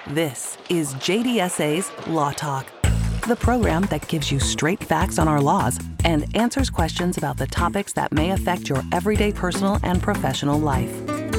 This is JDSA's Law Talk, the program that gives you straight facts on our laws and answers questions about the topics that may affect your everyday personal and professional life.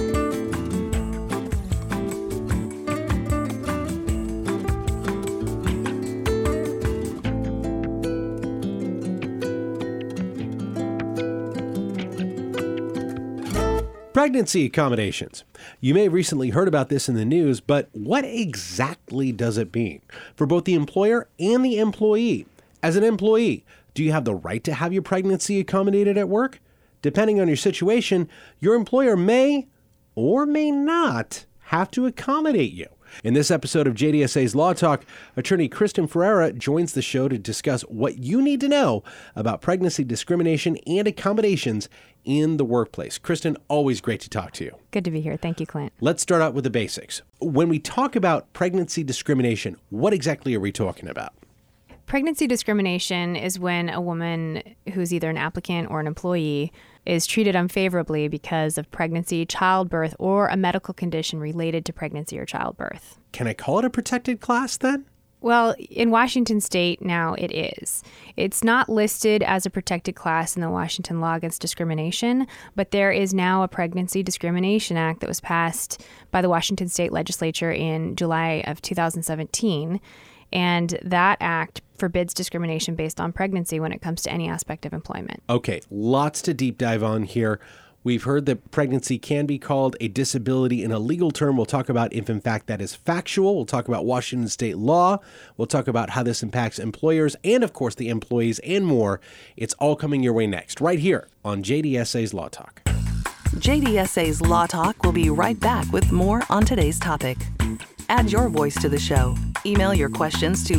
Pregnancy accommodations. You may have recently heard about this in the news, but what exactly does it mean for both the employer and the employee? As an employee, do you have the right to have your pregnancy accommodated at work? Depending on your situation, your employer may or may not have to accommodate you. In this episode of JDSA's Law Talk, attorney Kristen Ferreira joins the show to discuss what you need to know about pregnancy discrimination and accommodations in the workplace. Kristen, always great to talk to you. Good to be here. Thank you, Clint. Let's start out with the basics. When we talk about pregnancy discrimination, what exactly are we talking about? Pregnancy discrimination is when a woman who's either an applicant or an employee is treated unfavorably because of pregnancy, childbirth, or a medical condition related to pregnancy or childbirth. Can I call it a protected class then? Well, in Washington state now it is. It's not listed as a protected class in the Washington Law Against Discrimination, but there is now a Pregnancy Discrimination Act that was passed by the Washington State Legislature in July of 2017. And that act forbids discrimination based on pregnancy when it comes to any aspect of employment. Okay, lots to deep dive on here. We've heard that pregnancy can be called a disability in a legal term. We'll talk about if, in fact, that is factual. We'll talk about Washington state law. We'll talk about how this impacts employers and, of course, the employees and more. It's all coming your way next, right here on JDSA's Law Talk. JDSA's Law Talk will be right back with more on today's topic. Add your voice to the show. Email your questions to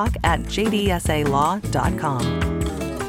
lawtalk@jdsalaw.com.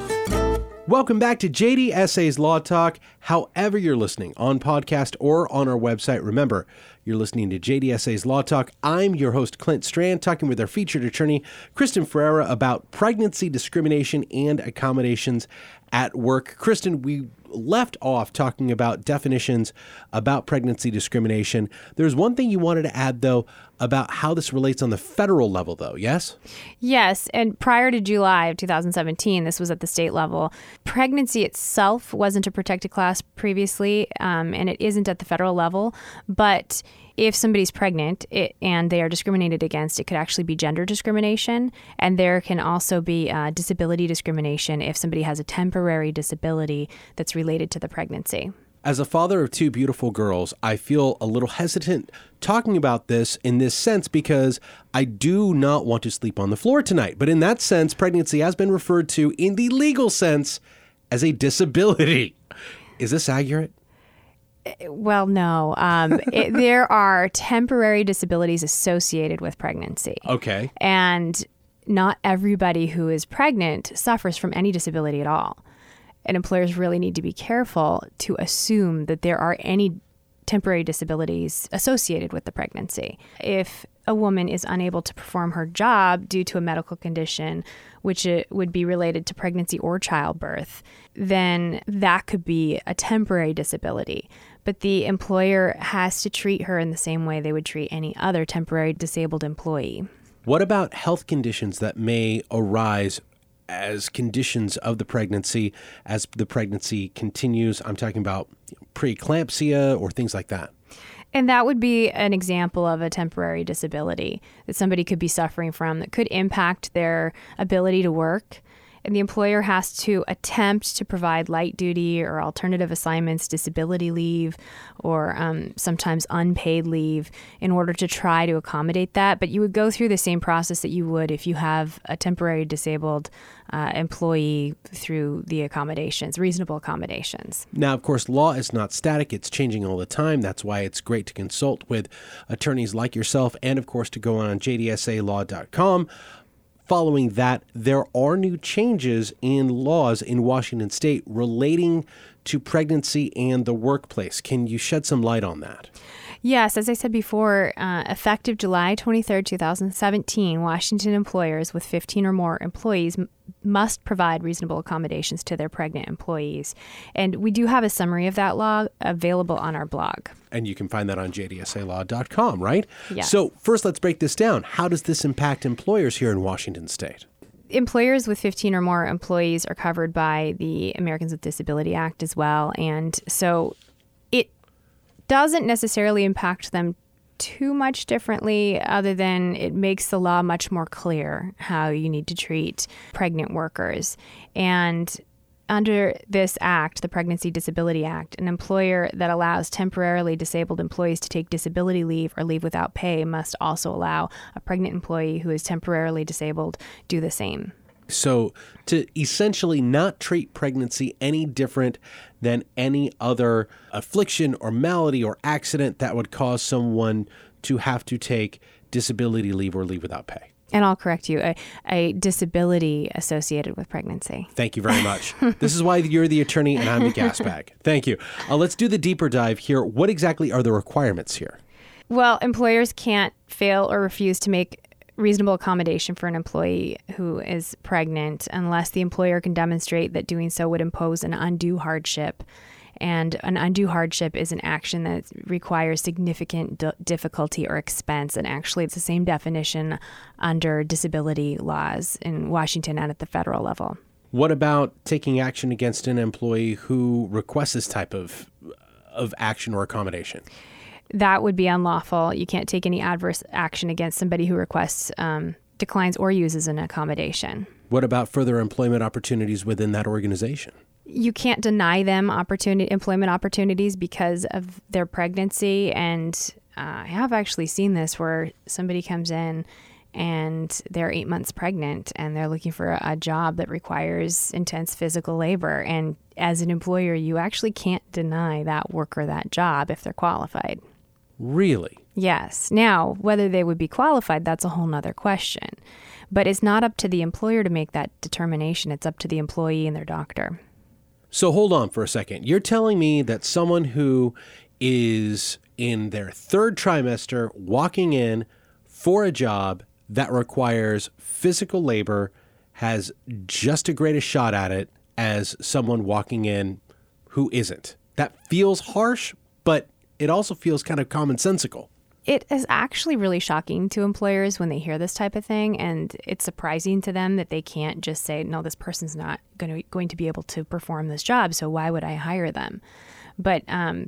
Welcome back to JDSA's Law Talk. However you're listening, on podcast or on our website, remember, you're listening to JDSA's Law Talk. I'm your host, Clint Strand, talking with our featured attorney, Kristen Ferreira, about pregnancy discrimination and accommodations at work. Kristen, we left off talking about definitions about pregnancy discrimination. There's one thing you wanted to add, though, about how this relates on the federal level, though, yes? Yes, and prior to July of 2017, this was at the state level. Pregnancy itself wasn't a protected class previously, and it isn't at the federal level, but if somebody's pregnant and they are discriminated against, it could actually be gender discrimination. And there can also be disability discrimination if somebody has a temporary disability that's related to the pregnancy. As a father of two beautiful girls, I feel a little hesitant talking about this in this sense because I do not want to sleep on the floor tonight. But in that sense, pregnancy has been referred to in the legal sense as a disability. Is this accurate? Well, no. There are temporary disabilities associated with pregnancy. Okay. And not everybody who is pregnant suffers from any disability at all. And employers really need to be careful to assume that there are any temporary disabilities associated with the pregnancy. If a woman is unable to perform her job due to a medical condition, which it would be related to pregnancy or childbirth, then that could be a temporary disability. But the employer has to treat her in the same way they would treat any other temporary disabled employee. What about health conditions that may arise as conditions of the pregnancy as the pregnancy continues? I'm talking about preeclampsia or things like that. And that would be an example of a temporary disability that somebody could be suffering from that could impact their ability to work. And the employer has to attempt to provide light duty or alternative assignments, disability leave, or sometimes unpaid leave in order to try to accommodate that. But you would go through the same process that you would if you have a temporary disabled employee through the accommodations, reasonable accommodations. Now, of course, law is not static. It's changing all the time. That's why it's great to consult with attorneys like yourself and, of course, to go on jdsalaw.com. Following that, there are new changes in laws in Washington state relating to pregnancy and the workplace. Can you shed some light on that? Yes, as I said before, effective July 23rd, 2017, Washington employers with 15 or more employees must provide reasonable accommodations to their pregnant employees. And we do have a summary of that law available on our blog. And you can find that on jdsalaw.com, right? Yes. So first, let's break this down. How does this impact employers here in Washington State? Employers with 15 or more employees are covered by the Americans with Disability Act as well. And so it doesn't necessarily impact them too much differently, other than it makes the law much more clear how you need to treat pregnant workers. And under this act, the Pregnancy Disability Act, an employer that allows temporarily disabled employees to take disability leave or leave without pay must also allow a pregnant employee who is temporarily disabled do the same. So to essentially not treat pregnancy any different than any other affliction or malady or accident that would cause someone to have to take disability leave or leave without pay. And I'll correct you, a disability associated with pregnancy. Thank you very much. This is why you're the attorney and I'm the gas bag. Thank you. Let's do the deeper dive here. What exactly are the requirements here? Well, employers can't fail or refuse to make reasonable accommodation for an employee who is pregnant unless the employer can demonstrate that doing so would impose an undue hardship. And an undue hardship is an action that requires significant difficulty or expense. And actually, it's the same definition under disability laws in Washington and at the federal level. What about taking action against an employee who requests this type of action or accommodation? That would be unlawful. You can't take any adverse action against somebody who requests, declines, or uses an accommodation. What about further employment opportunities within that organization? You can't deny them employment opportunities because of their pregnancy. And I have actually seen this where somebody comes in and they're 8 months pregnant and they're looking for a job that requires intense physical labor. And as an employer, you actually can't deny that worker that job if they're qualified. Really? Yes. Now, whether they would be qualified, that's a whole nother question. But it's not up to the employer to make that determination. It's up to the employee and their doctor. So hold on for a second. You're telling me that someone who is in their third trimester walking in for a job that requires physical labor has just as great a shot at it as someone walking in who isn't. That feels harsh, but it also feels kind of commonsensical. It is actually really shocking to employers when they hear this type of thing, and it's surprising to them that they can't just say, no, this person's not going to be able to perform this job, so why would I hire them? But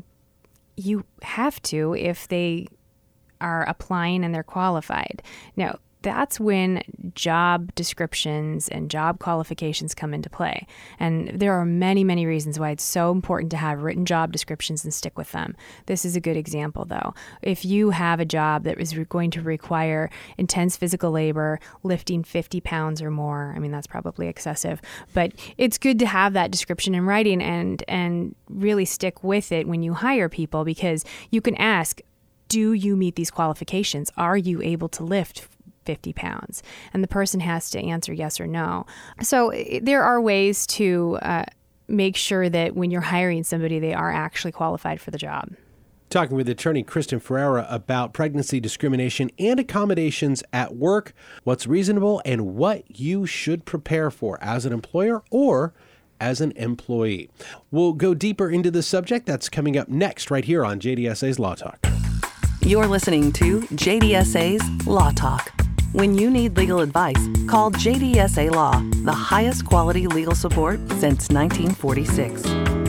you have to if they are applying and they're qualified. Now, that's when job descriptions and job qualifications come into play. And there are many, many reasons why it's so important to have written job descriptions and stick with them. This is a good example, though. If you have a job that is going to require intense physical labor, lifting 50 pounds or more, I mean, that's probably excessive, but it's good to have that description in writing and really stick with it when you hire people, because you can ask, do you meet these qualifications? Are you able to lift 50 pounds? And the person has to answer yes or no. So there are ways to make sure that when you're hiring somebody, they are actually qualified for the job. Talking with attorney Kristen Ferreira about pregnancy discrimination and accommodations at work, what's reasonable and what you should prepare for as an employer or as an employee. We'll go deeper into the subject. That's coming up next right here on JDSA's Law Talk. You're listening to JDSA's Law Talk. When you need legal advice, call JDSA Law, the highest quality legal support since 1946.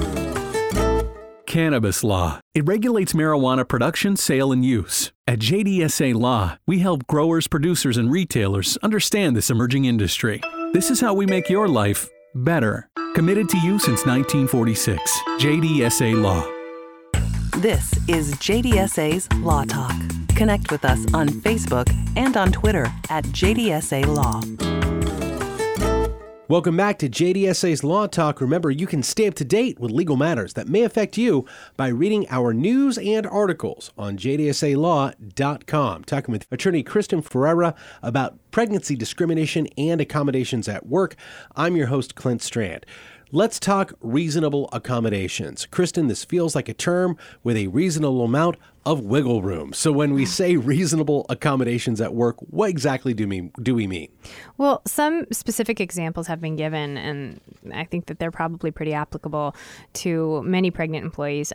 Cannabis law. It regulates marijuana production, sale, and use. At JDSA Law, we help growers, producers, and retailers understand this emerging industry. This is how we make your life better. Committed to you since 1946. JDSA Law. This is JDSA's Law Talk. Connect with us on Facebook and on Twitter at JDSA Law. Welcome back to JDSA's Law Talk. Remember, you can stay up to date with legal matters that may affect you by reading our news and articles on jdsalaw.com. Talking with attorney Kristen Ferreira about pregnancy discrimination and accommodations at work. I'm your host, Clint Strand. Let's talk reasonable accommodations. Kristen, this feels like a term with a reasonable amount of wiggle room. So when we say reasonable accommodations at work, what exactly do we mean? Well, some specific examples have been given, and I think that they're probably pretty applicable to many pregnant employees.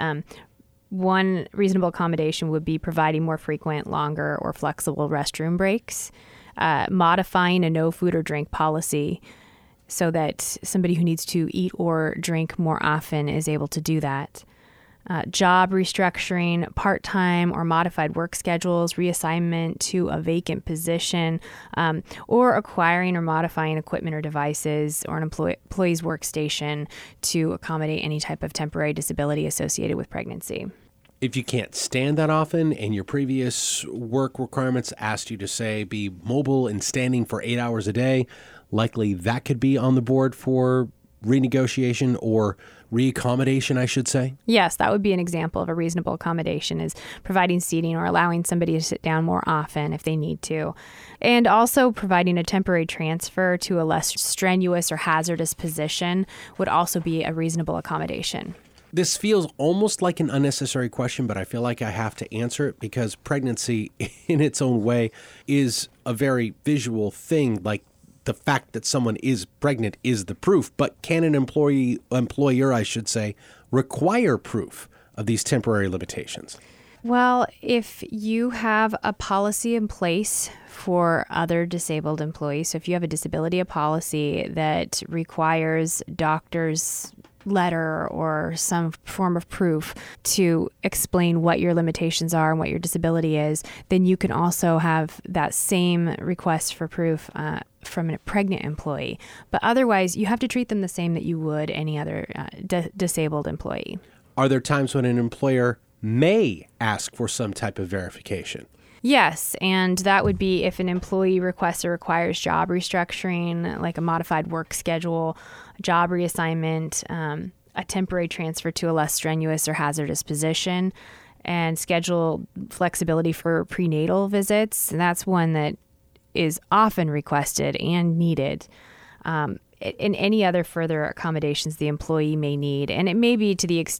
One reasonable accommodation would be providing more frequent, longer, or flexible restroom breaks, modifying a no food or drink policy so that somebody who needs to eat or drink more often is able to do that. Job restructuring, part-time or modified work schedules, reassignment to a vacant position, or acquiring or modifying equipment or devices or an employee's workstation to accommodate any type of temporary disability associated with pregnancy. If you can't stand that often and your previous work requirements asked you to, say, be mobile and standing for 8 hours a day, likely that could be on the board for renegotiation or reaccommodation, I should say? Yes, that would be an example of a reasonable accommodation, is providing seating or allowing somebody to sit down more often if they need to. And also providing a temporary transfer to a less strenuous or hazardous position would also be a reasonable accommodation. This feels almost like an unnecessary question, but I feel like I have to answer it because pregnancy in its own way is a very visual thing. Like, the fact that someone is pregnant is the proof, but can an employer, I should say, require proof of these temporary limitations? Well, if you have a policy in place for other disabled employees, so if you have a disability policy that requires doctors' letter or some form of proof to explain what your limitations are and what your disability is, then you can also have that same request for proof from a pregnant employee. But otherwise, you have to treat them the same that you would any other disabled employee. Are there times when an employer may ask for some type of verification? Yes, and that would be if an employee requests or requires job restructuring, like a modified work schedule, job reassignment, a temporary transfer to a less strenuous or hazardous position, and schedule flexibility for prenatal visits. And that's one that is often requested and needed. In any other further accommodations the employee may need, and it may be to the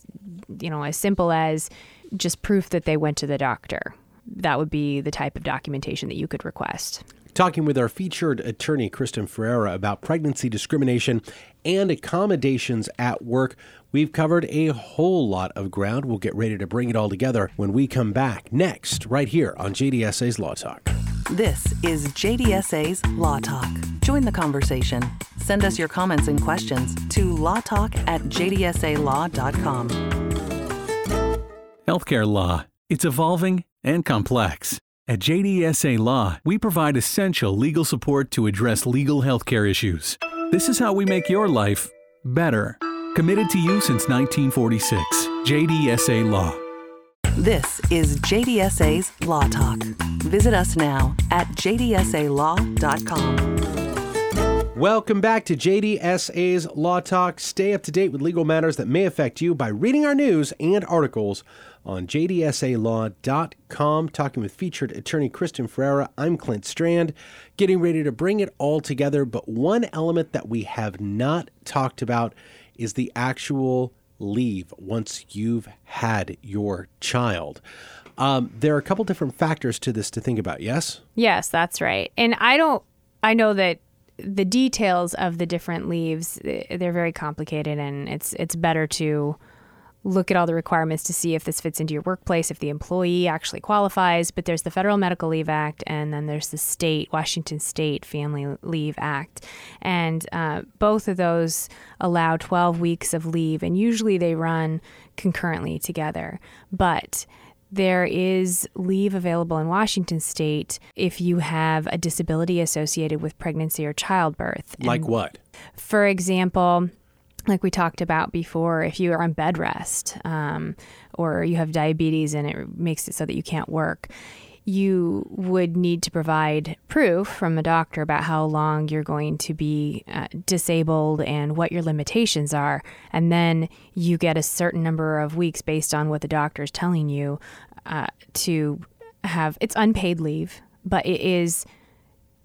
as simple as just proof that they went to the doctor. That would be the type of documentation that you could request. Talking with our featured attorney, Kristen Ferreira, about pregnancy discrimination and accommodations at work. We've covered a whole lot of ground. We'll get ready to bring it all together when we come back next, right here on JDSA's Law Talk. This is JDSA's Law Talk. Join the conversation. Send us your comments and questions to lawtalk@jdsalaw.com. Healthcare law. It's evolving and complex. At JDSA Law, we provide essential legal support to address legal healthcare issues. This is how we make your life better. Committed to you since 1946. JDSA Law. This is JDSA's Law Talk. Visit us now at jdsalaw.com. Welcome back to JDSA's Law Talk. Stay up to date with legal matters that may affect you by reading our news and articles on jdsalaw.com. Talking with featured attorney Kristen Ferreira. I'm Clint Strand, getting ready to bring it all together. But one element that we have not talked about is the actual leave once you've had your child. There are a couple different factors to this to think about, yes? Yes, that's right. And I know that the details of the different leaves, they're very complicated, and it's better to look at all the requirements to see if this fits into your workplace, if the employee actually qualifies. But there's the Federal Medical Leave Act, and then there's the Washington State Family Leave Act. And both of those allow 12 weeks of leave, and usually they run concurrently together. But there is leave available in Washington State if you have a disability associated with pregnancy or childbirth. Like what? For example, like we talked about before, if you are on bed rest or you have diabetes and it makes it so that you can't work, you would need to provide proof from a doctor about how long you're going to be disabled and what your limitations are. And then you get a certain number of weeks based on what the doctor is telling you to have. It's unpaid leave, but it is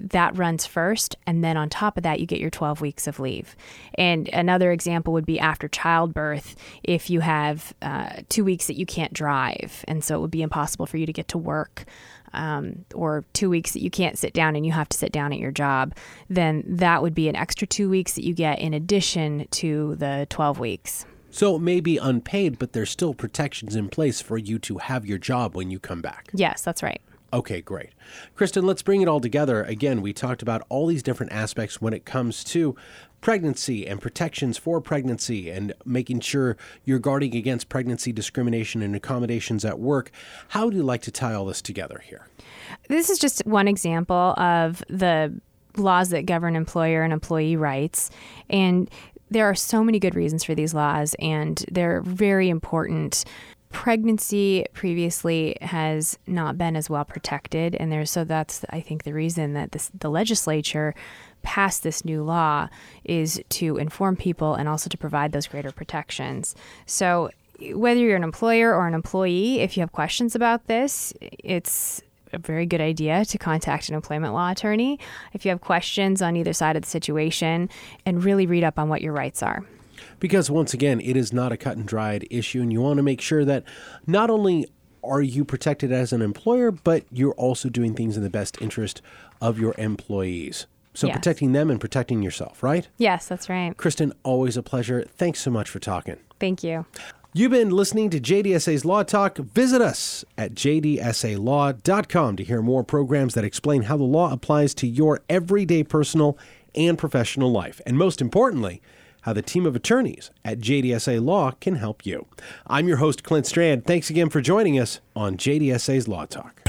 that runs first. And then on top of that, you get your 12 weeks of leave. And another example would be after childbirth, if you have 2 weeks that you can't drive. And so it would be impossible for you to get to work. Or 2 weeks that you can't sit down and you have to sit down at your job, then that would be an extra 2 weeks that you get in addition to the 12 weeks. So it may be unpaid, but there's still protections in place for you to have your job when you come back. Yes, that's right. Okay, great. Kristen, let's bring it all together. Again, we talked about all these different aspects when it comes to pregnancy and protections for pregnancy and making sure you're guarding against pregnancy discrimination and accommodations at work. How would you like to tie all this together here? This is just one example of the laws that govern employer and employee rights. And there are so many good reasons for these laws, and they're very important. Pregnancy previously has not been as well protected, and that's, I think, the reason that the legislature passed this new law is to inform people and also to provide those greater protections. So whether you're an employer or an employee, if you have questions about this, it's a very good idea to contact an employment law attorney if you have questions on either side of the situation, and really read up on what your rights are. Because once again, it is not a cut and dried issue, and you want to make sure that not only are you protected as an employer, but you're also doing things in the best interest of your employees. So Yes. Protecting them and protecting yourself, right? Yes, that's right. Kristen, always a pleasure. Thanks so much for talking. Thank you. You've been listening to JDSA's Law Talk. Visit us at jdsalaw.com to hear more programs that explain how the law applies to your everyday personal and professional life. And most importantly, how the team of attorneys at JDSA Law can help you. I'm your host, Clint Strand. Thanks again for joining us on JDSA's Law Talk.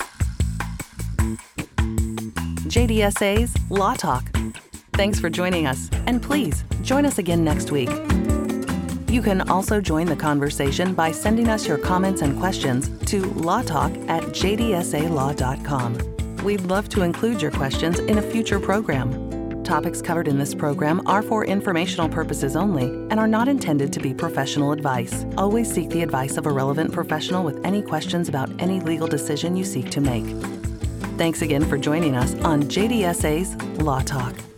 JDSA's Law Talk. Thanks for joining us, and please join us again next week. You can also join the conversation by sending us your comments and questions to lawtalk@jdsalaw.com. We'd love to include your questions in a future program. Topics covered in this program are for informational purposes only and are not intended to be professional advice. Always seek the advice of a relevant professional with any questions about any legal decision you seek to make. Thanks again for joining us on JDSA's Law Talk.